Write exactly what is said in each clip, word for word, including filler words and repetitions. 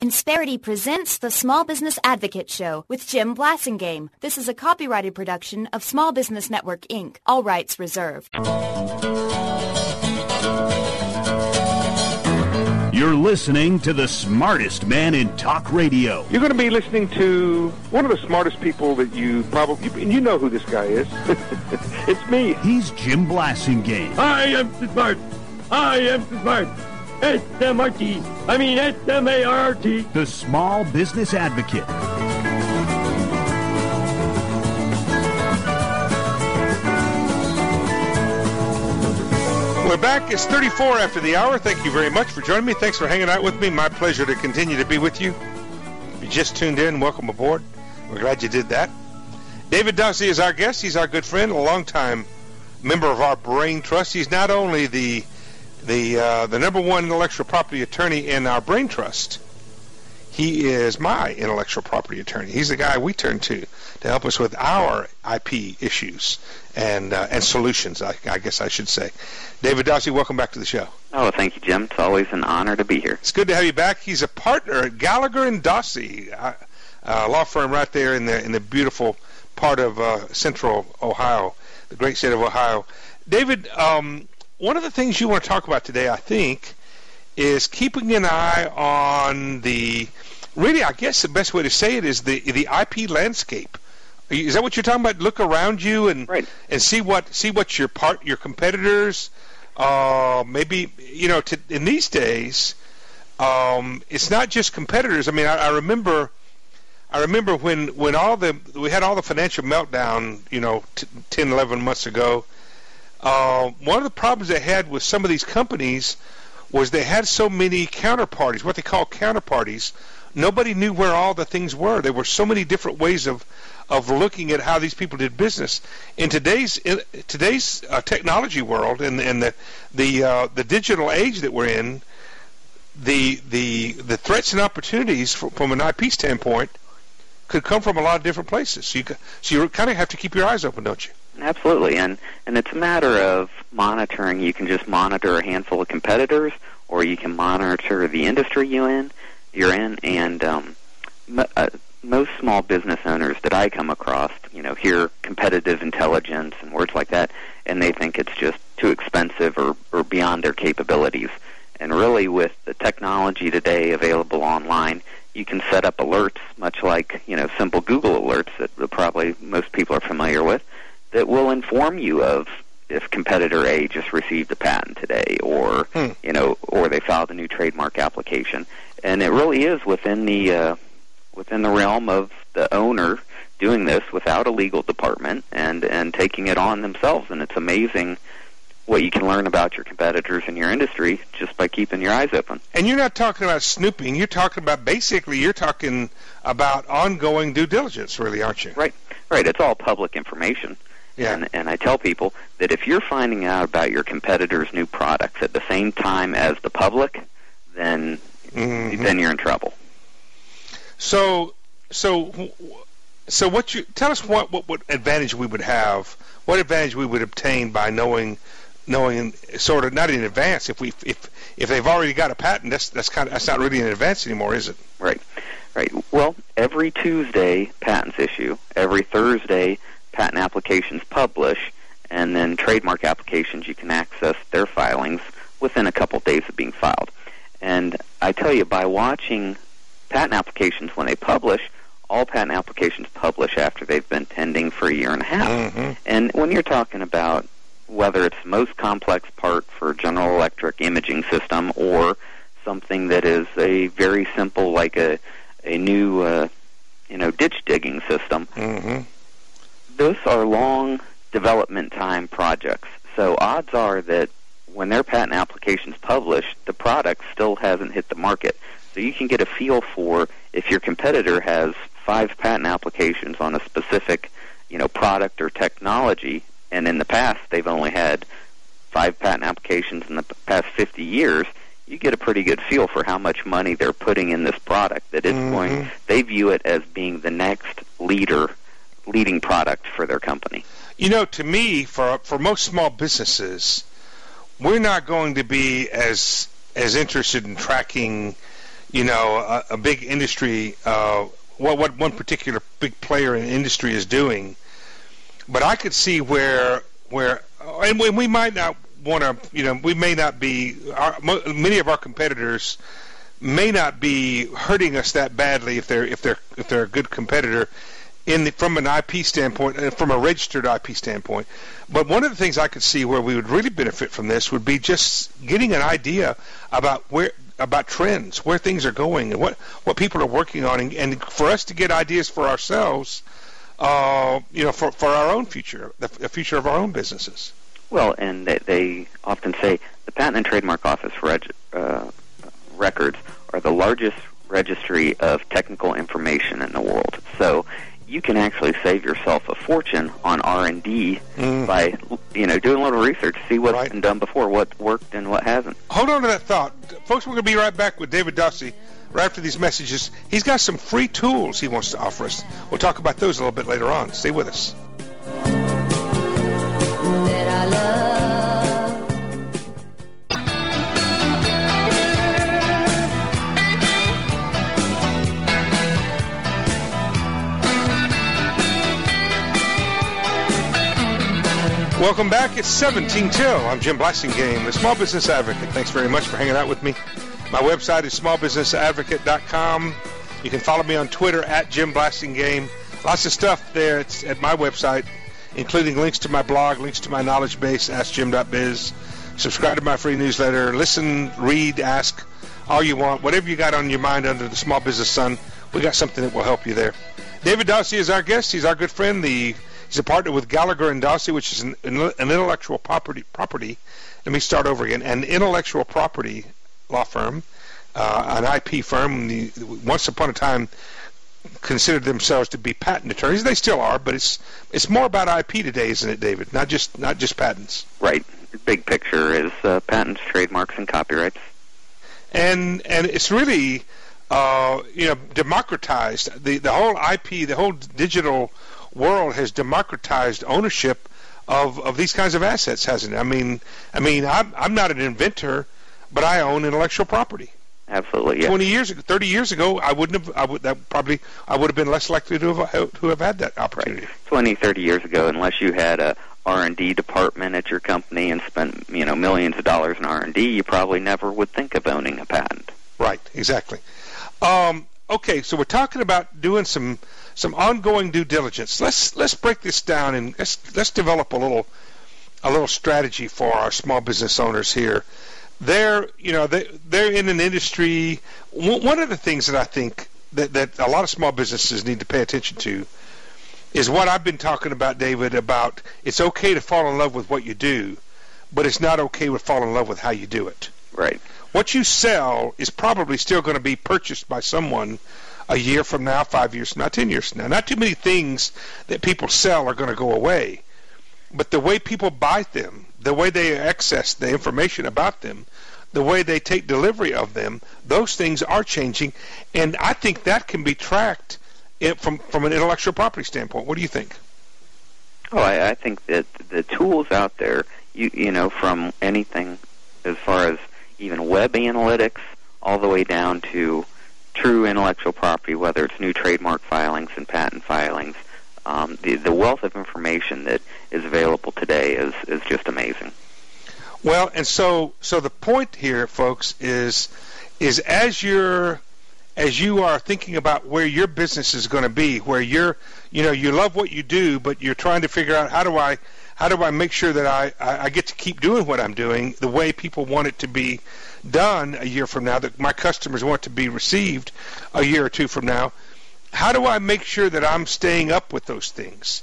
Insperity presents the Small Business Advocate Show with Jim Blasingame. This is a copyrighted production of Small Business Network, Incorporated. All rights reserved. You're listening to the smartest man in talk radio. You're going to be listening to one of the smartest people that you probably, and you know who this guy is. It's me. He's Jim Blasingame. I am smart. I am smart. S M R T. I mean S M A R R T. The Small Business Advocate. We're back. It's thirty-four after the hour. Thank you very much for joining me. Thanks for hanging out with me. My pleasure to continue to be with you. If you just tuned in, welcome aboard. We're glad you did that. David Dossie is our guest. He's our good friend, a longtime member of our Brain Trust. He's not only the the uh, the number one intellectual property attorney in our Brain Trust, he is my intellectual property attorney. He's the guy we turn to to help us with our I P issues and uh, and solutions, I, I guess I should say. David Dossie, welcome back to the show. Oh, thank you, Jim. It's always an honor to be here. It's good to have you back. He's a partner at Gallagher and Dossie, a uh, law firm right there in the in the beautiful part of uh, central Ohio, the great state of Ohio. David, um, one of the things you want to talk about today, I think, is keeping an eye on the, really, I guess the best way to say it is the the I P landscape. Is that what you're talking about? Look around you and right. and see what see what your part your competitors, uh, maybe you know. To, in these days, um, it's not just competitors. I mean, I, I remember, I remember when when all the we had all the financial meltdown, you know, t- ten, eleven months ago. Uh, one of the problems they had with some of these companies was they had so many counterparties, what they call counterparties. Nobody knew where all the things were. There were so many different ways of of looking at how these people did business. In today's in today's uh, technology world and and the the uh, the digital age that we're in, the the the threats and opportunities for, from an I P standpoint could come from a lot of different places. So you so you kind of have to keep your eyes open, don't you? Absolutely, and and it's a matter of monitoring. You can just monitor a handful of competitors, or you can monitor the industry you in you're in. And um, m- uh, most small business owners that I come across, you know, hear competitive intelligence and words like that, and they think it's just too expensive or, or beyond their capabilities. And really, with the technology today available online, you can set up alerts, much like, you know, simple Google alerts that probably most people are familiar with, that will inform you of if competitor A just received a patent today, or hmm. you know, or they filed a new trademark application. And it really is within the uh, within the realm of the owner doing this without a legal department and and taking it on themselves. And it's amazing what you can learn about your competitors in your industry just by keeping your eyes open. And you're not talking about snooping. You're talking about, basically, you're talking about ongoing due diligence, really, aren't you? Right, right. It's all public information. Yeah. And, and I tell people that if you're finding out about your competitors' new products at the same time as the public, then mm-hmm. then you're in trouble. So, so, so, what you tell us what, what what advantage we would have, what advantage we would obtain by knowing, knowing sort of not in advance. If we if if they've already got a patent, that's that's kind of that's not really in advance anymore, is it? Right, right. Well, every Tuesday patents issue. Every Thursday, patent applications publish, and then trademark applications, you can access their filings within a couple days of being filed. And I tell you, by watching patent applications when they publish, all patent applications publish after they've been pending for a year and a half. Mm-hmm. And when you're talking about whether it's the most complex part for General Electric imaging system or something that is a very simple, like a, a new uh, you know, ditch digging system, mm-hmm. those are long development time projects. So odds are that when their patent application's published, the product still hasn't hit the market. So you can get a feel for if your competitor has five patent applications on a specific, you know, product or technology, and in the past they've only had five patent applications in the past fifty years, you get a pretty good feel for how much money they're putting in this product, that it's mm-hmm. going, they view it as being the next leader leading product for their company. You know, to me, for for most small businesses, we're not going to be as as interested in tracking, you know, a, a big industry, uh, what what one particular big player in the industry is doing. But I could see where where and we, we might not want to, you know, we may not be. Our, many of our competitors may not be hurting us that badly if they're if they're if they're a good competitor in the, from an I P standpoint and from a registered I P standpoint. But one of the things I could see where we would really benefit from this would be just getting an idea about where about trends, where things are going, and what, what people are working on, and, and for us to get ideas for ourselves, uh, you know, for, for our own future, the, the future of our own businesses. Well, and they, they often say the Patent and Trademark Office reg, uh, records are the largest registry of technical information in the world. So you can actually save yourself a fortune on R and D mm. by, you know, doing a little research, see what's right. been done before, what worked and what hasn't. Hold on to that thought. Folks, we're going to be right back with David Dossie right after these messages. He's got some free tools he wants to offer us. We'll talk about those a little bit later on. Stay with us. That I love. Welcome back. It's seventeen till. I'm Jim Blasingame, the Small Business Advocate. Thanks very much for hanging out with me. My website is small business advocate dot com. You can follow me on Twitter at Jim Blasingame. Lots of stuff there it's at my website, including links to my blog, links to my knowledge base, ask jim dot biz. Subscribe to my free newsletter. Listen, read, ask all you want. Whatever you got on your mind under the small business sun, we got something that will help you there. David Dossie is our guest. He's our good friend. The He's a partner with Gallagher and Dossie, which is an, an intellectual property. Property. Let me start over again. An intellectual property law firm, uh, an I P firm. The, once upon a time, considered themselves to be patent attorneys. They still are, but it's it's more about I P today, isn't it, David? Not just not just patents. Right. Big picture is uh, patents, trademarks, and copyrights. And and it's really uh, you know democratized the the whole I P, the whole digital world has democratized ownership of, of these kinds of assets, hasn't it? I mean, I mean, I'm I'm not an inventor, but I own intellectual property. Absolutely. Yeah. Twenty years ago, thirty years ago, I wouldn't have. I would that probably I would have been less likely to have to have had that opportunity. Right. Twenty, thirty years ago, unless you had a R and D department at your company and spent you know millions of dollars in R and D, you probably never would think of owning a patent. Right. Exactly. Um, okay, so we're talking about doing some. Some ongoing due diligence. Let's let's break this down and let's let's develop a little a little strategy for our small business owners here. They're you know they they're in an industry. One of the things that I think that that a lot of small businesses need to pay attention to is what I've been talking about, David. About it's okay to fall in love with what you do, but it's not okay to fall in love with how you do it. Right. What you sell is probably still going to be purchased by someone a year from now, five years from now, ten years from now. Not too many things that people sell are going to go away. But the way people buy them, the way they access the information about them, the way they take delivery of them, those things are changing. And I think that can be tracked from, from an intellectual property standpoint. What do you think? Oh, I, I think that the tools out there, you, you know, from anything as far as even web analytics all the way down to true intellectual property, whether it's new trademark filings and patent filings, um, the, the wealth of information that is available today is, is just amazing. Well, and so so the point here, folks, is is as you're as you are thinking about where your business is going to be, where you're you know you love what you do, but you're trying to figure out how do I how do I make sure that I, I, I get to keep doing what I'm doing the way people want it to be done a year from now, that my customers want to be received a year or two from now. How do I make sure that I'm staying up with those things?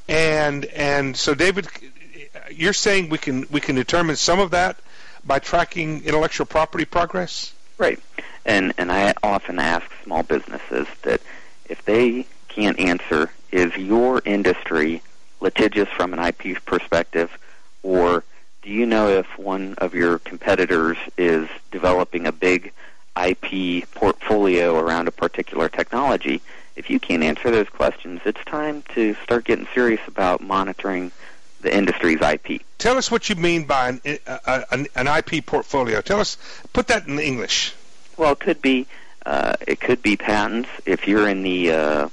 And and so, David, you're saying we can we can determine some of that by tracking intellectual property progress? Right. And and I often ask small businesses that if they can't answer, is your industry litigious from an I P perspective, or do you know if one of your competitors is developing a big I P portfolio around a particular technology? If you can't answer those questions, it's time to start getting serious about monitoring the industry's I P. Tell us what you mean by an, uh, an, an I P portfolio. Tell us, put that in English. Well, it could be Uh, it could be patents. If you're in the, uh,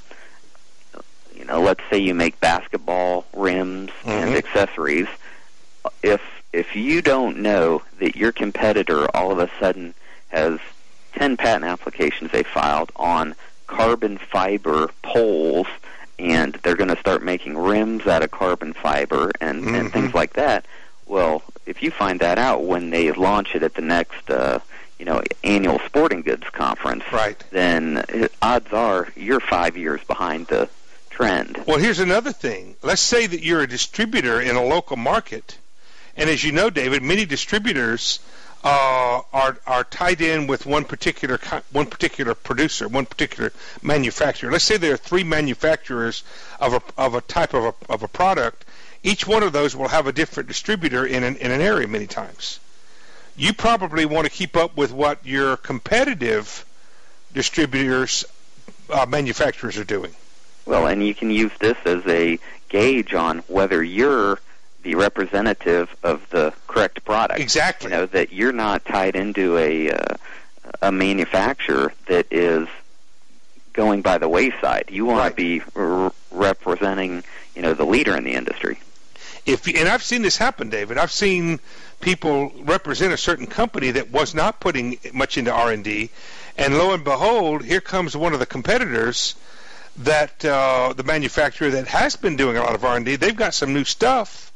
you know, let's say you make basketball rims mm-hmm. and accessories. If if you don't know that your competitor all of a sudden has ten patent applications they filed on carbon fiber poles, and they're going to start making rims out of carbon fiber and, mm-hmm. and things like that, well, if you find that out when they launch it at the next, uh, you know, annual sporting goods conference, right. then odds are you're five years behind the trend. Well, here's another thing. Let's say that you're a distributor in a local market, and as you know, David, many distributors uh, are are tied in with one particular one particular producer, one particular manufacturer. Let's say there are three manufacturers of a of a type of a of a product. Each one of those will have a different distributor in an in an area many times. You probably want to keep up with what your competitive distributors, uh, manufacturers are doing. Well, and you can use this as a gauge on whether you're the representative of the correct product. Exactly. You know, that you're not tied into a uh, a manufacturer that is going by the wayside. You want right. to be r- representing, you know, the leader in the industry. If and I've seen this happen, David. I've seen people represent a certain company that was not putting much into R and D, and lo and behold, here comes one of the competitors that uh, the manufacturer that has been doing a lot of R and D. They've got some new stuff,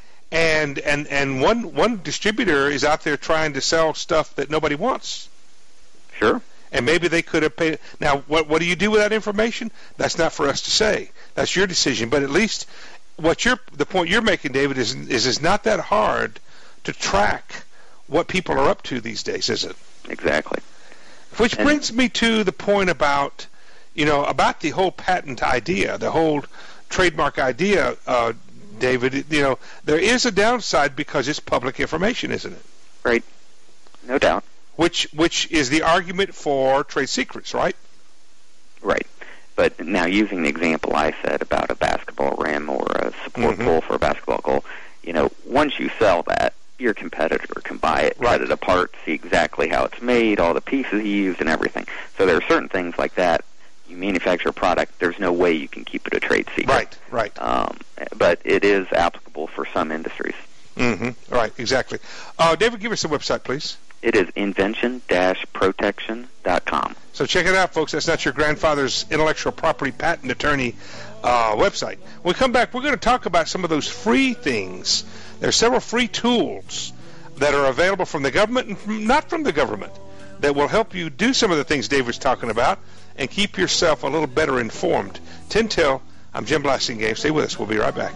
and and and one one distributor is out there trying to sell stuff that nobody wants. Sure. And maybe they could have paid. Now, what what do you do with that information? That's not for us to say. That's your decision. But at least what you're the point you're making, David, is is it's not that hard to track what people are up to these days, is it? Exactly. Which and brings me to the point about, you know, about the whole patent idea, the whole trademark idea, uh, David. You know, there is a downside because it's public information, isn't it? Right. No doubt. Which which is the argument for trade secrets, right? Right. But now, using the example I said about a basketball rim or a support mm-hmm. pole for a basketball goal, you know, once you sell that, your competitor can buy it, right. cut it apart, see exactly how it's made, all the pieces used, and everything. So there are certain things like that. You manufacture a product, there's no way you can keep it a trade secret. Right, right. Um, but it is applicable for some industries. Mm-hmm. Right, exactly. Uh, David, give us the website, please. It is invention dash protection dot com. So check it out, folks. That's not your grandfather's intellectual property patent attorney uh, website. When we come back, we're going to talk about some of those free things. There are several free tools that are available from the government and from, not from the government that will help you do some of the things Dave was talking about and keep yourself a little better informed. ten till, I'm Jim Blasingame. Stay with us. We'll be right back.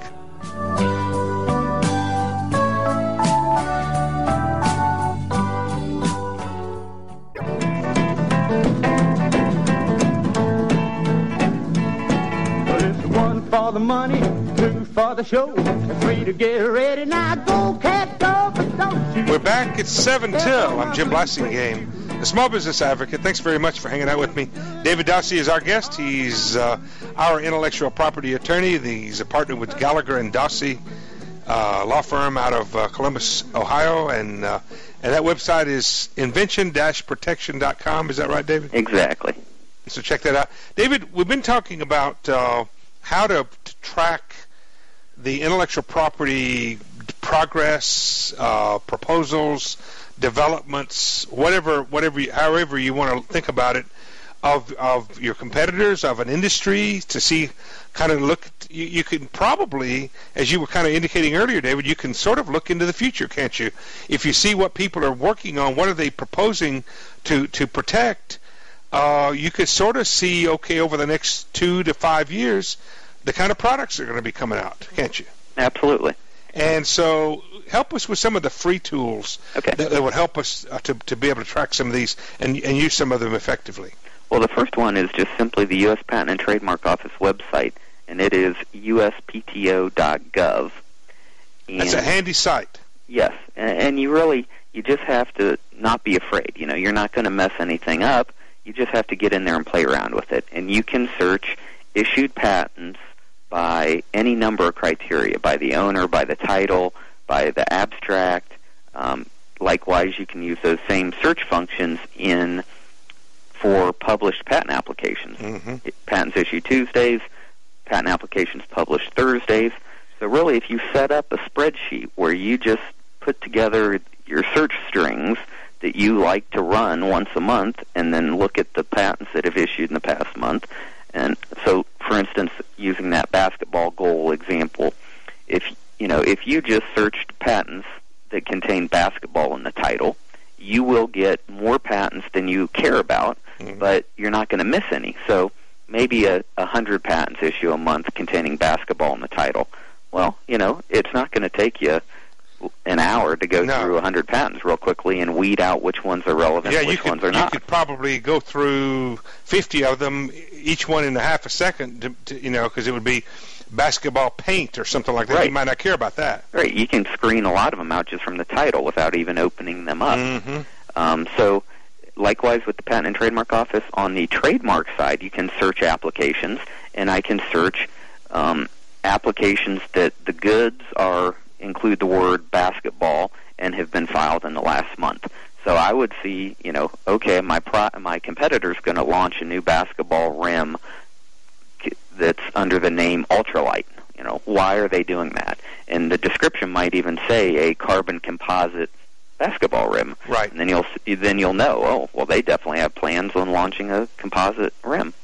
For the money, two for the show, three to get ready. Now go, cat, go, but don't you... We're back. It's seven till. I'm Jim Blasingame, the Small Business Advocate. Thanks very much for hanging out with me. David Dossie is our guest. He's uh, our intellectual property attorney. He's a partner with Gallagher and Dossie, uh, law firm out of uh, Columbus, Ohio, and uh, and that website is invention dash protection dot com. Is that right, David? Exactly. So check that out. David, we've been talking about uh, how to, to track the intellectual property progress, uh, proposals, developments, whatever, whatever, you, however you want to think about it, of of your competitors, of an industry, to see, kind of look. You, you can probably, as you were kind of indicating earlier, David, you can sort of look into the future, can't you? If you see what people are working on, what are they proposing to to protect? Uh, you could sort of see, okay, over the next two to five years, the kind of products that are going to be coming out, can't you? Absolutely. And so help us with some of the free tools okay. that, that would help us uh, to, to be able to track some of these and, and use some of them effectively. Well, the first one is just simply the U S Patent and Trademark Office website, and it is U S P T O dot gov. And that's a handy site. Yes, and, and you really, you just have to not be afraid. You know, you're not going to mess anything up. You just have to get in there and play around with it. And you can search issued patents by any number of criteria, by the owner, by the title, by the abstract. Um, likewise, you can use those same search functions in for published patent applications. Mm-hmm. Patents issued Tuesdays, patent applications published Thursdays. So really, if you set up a spreadsheet where you just put together your search strings that you like to run once a month and then look at the patents that have issued in the past month. And so, for instance, using that basketball goal example, if you know, if you just searched patents that contain basketball in the title, you will get more patents than you care about, mm-hmm. but you're not going to miss any. So maybe a, a hundred patents issue a month containing basketball in the title. Well, you know, it's not going to take you an hour to go no. through a hundred patents real quickly and weed out which ones are relevant yeah, and which you could, ones are you not. You could probably go through fifty of them, each one in a half a second, to, to, you know, because it would be basketball paint or something like that. Right. You might not care about that. Right. You can screen a lot of them out just from the title without even opening them up. Mm-hmm. Um, so likewise with the Patent and Trademark Office, on the trademark side, you can search applications, and I can search um, applications that the goods are include the word basketball and have been filed in the last month. So I would see, you know, okay, my pro- my competitor's going to launch a new basketball rim that's under the name Ultralight. You know, why are they doing that? And the description might even say a carbon composite basketball rim. Right. And then you'll then you'll know, oh, well, they definitely have plans on launching a composite rim.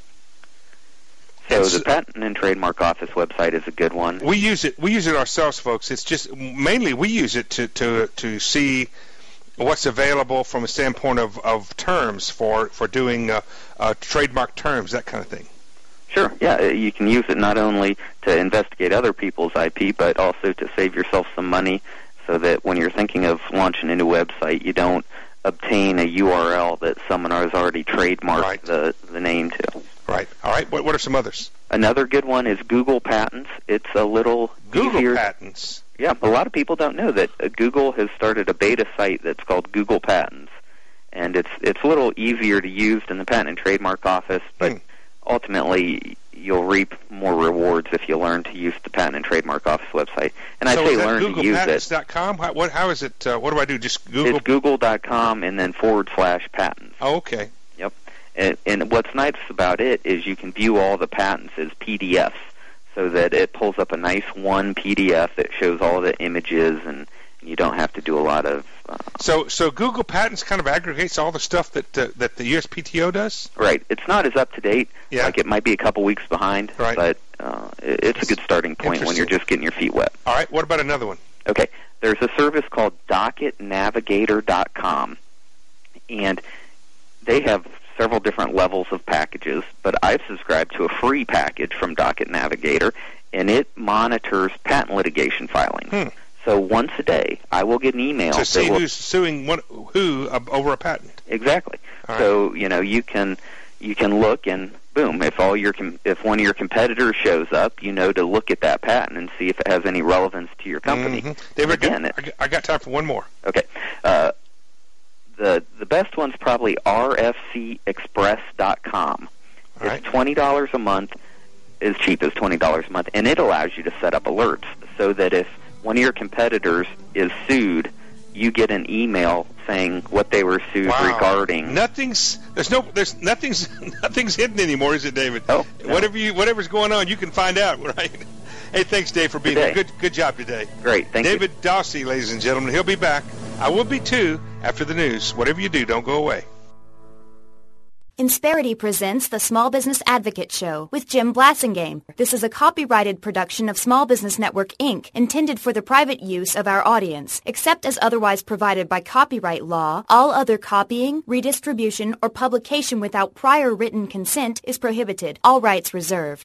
So It's, the Patent and Trademark Office website is a good one. We use it. We use it ourselves, folks. It's just mainly we use it to to to see what's available from a standpoint of, of terms for for doing uh, uh, trademark terms, that kind of thing. Sure. Yeah, you can use it not only to investigate other people's I P, but also to save yourself some money, so that when you're thinking of launching a new website, you don't obtain a U R L that someone has already trademarked right. the the name to. Right. All right. What, what are some others? Another good one is Google Patents. It's a little Google easier. Patents. Yeah, a lot of people don't know that uh, Google has started a beta site that's called Google Patents, and it's it's a little easier to use than the Patent and Trademark Office, but hmm. ultimately you'll reap more rewards if you learn to use the Patent and Trademark Office website. And so I say is that learn Google to use Patents it. dot com? How, what, how is it? Uh, what do I do? Just Google? It's google dot com and then forward slash patents. Oh, okay. Yep. And, and what's nice about it is you can view all the patents as P D Fs, so that it pulls up a nice one P D F that shows all the images, and, and you don't have to do a lot of... Uh, so so Google Patents kind of aggregates all the stuff that uh, that the U S P T O does? Right. It's not as up-to-date. Yeah. Like, it might be a couple weeks behind, right. but uh, it's a good starting point when you're just getting your feet wet. All right. What about another one? Okay. There's a service called docket navigator dot com, and they have several different levels of packages, but I've subscribed to a free package from Docket Navigator, and it monitors patent litigation filings. Hmm. So once a day, I will get an email. To see will, who's suing one, who uh, over a patent. Exactly. All right. So, you know, you can you can look and boom, if all your com- if one of your competitors shows up, you know to look at that patent and see if it has any relevance to your company. Mm-hmm. David, Again, I, got, I got time for one more. Okay. Uh, the the best one's probably R F C express dot com. All It's right. twenty dollars a month, as cheap as twenty dollars a month, and it allows you to set up alerts so that if one of your competitors is sued, you get an email saying what they were sued Wow. regarding. Nothing's there's no there's nothing's nothing's hidden anymore, is it, David? Oh, no. Whatever you whatever's going on, you can find out, right? Hey, thanks, Dave, for being Good here. day. Good good job today. Great, thank David you. Dawsey, ladies and gentlemen, he'll be back. I will be too after the news. Whatever you do, don't go away. Insperity presents the Small Business Advocate Show with Jim Blassingame. This is a copyrighted production of Small Business Network, Incorporated, intended for the private use of our audience. Except as otherwise provided by copyright law, all other copying, redistribution, or publication without prior written consent is prohibited. All rights reserved.